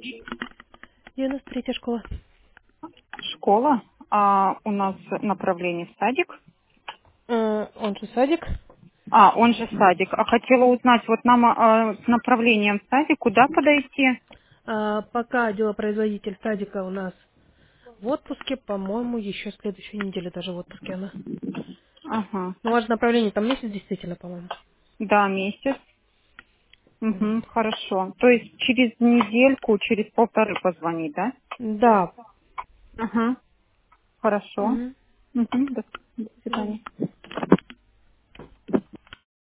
93-я школа. Школа. У нас направление в садик. Он же садик. Он же садик. Хотела узнать, вот нам с направлением в садик, куда подойти? Пока делопроизводитель садика у нас в отпуске, по-моему, еще следующей неделе даже в отпуске она. Ага. Ну, ваше направление там месяц действительно, по-моему. Да, месяц. Вот. Угу, хорошо. То есть через недельку, через полторы позвонить, да? Да. Ага. Хорошо. Мгм. Угу, до свидания.